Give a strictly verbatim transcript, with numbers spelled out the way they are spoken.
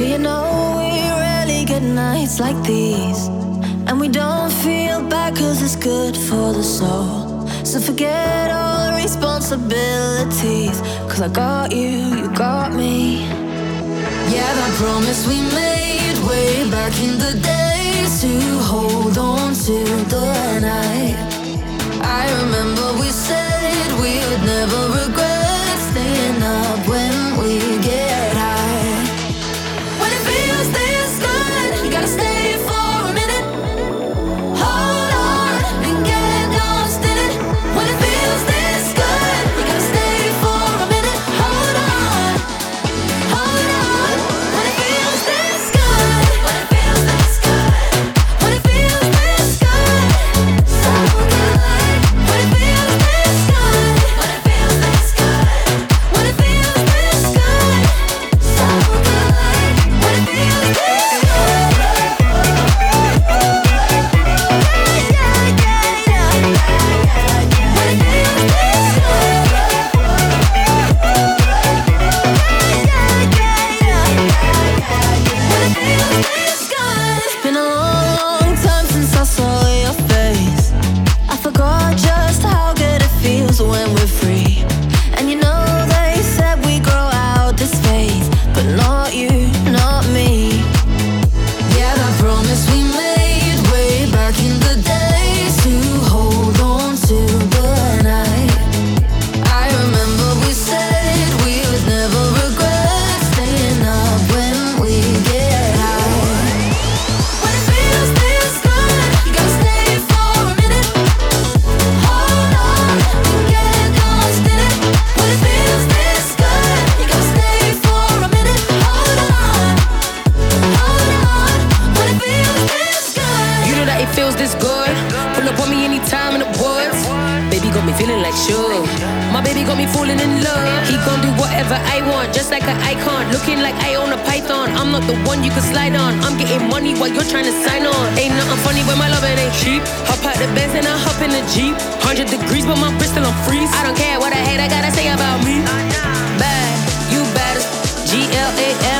You know we rarely get nights like these, and we don't feel bad cause it's good for the soul. So forget all the responsibilities, cause I got you, you got me. Yeah, that promise we made way back in the days, to hold on to the night. I remember we said we would never regret staying up when we get high. When it feels this good, you gotta stay for a minute. Hold on and get lost in it. When it feels this good, you gotta stay for a minute. Hold on, hold on. When it feels this good, when it feels this good, when it feels this good, so good. When it feels this good, when it feels this good, when it feels this good, so good. When it feels this good. It's been a long, long time since I saw your face. I forgot just how good it feels when we're free. And you know they said we grow out this phase, but not you, not me. Yeah, that promise we made way back in the days, to hold on to the night. I remember we said we would never regret staying up when we get high. When it feels this good, you gotta stay for a minute. Hold on and get lost in it. When it feels this good, you gotta stay for a minute. Hold on, hold on. When it feels this good. You know that it feels this good. Pull up on me anytime in the woods. Baby got me feeling like sure. My baby got me falling in love. He gon' do whatever I want, just like an icon. Looking like I own a python. I'm not the one you can slide on. I'm getting money while you're trying to sign on. Ain't nothing funny when my loving ain't cheap. Hop out the Benz and I hop in the Jeep. Hundred degrees, but my Bristol on freeze. I don't care what I hate, I gotta say about me. Bad, you bad as G L A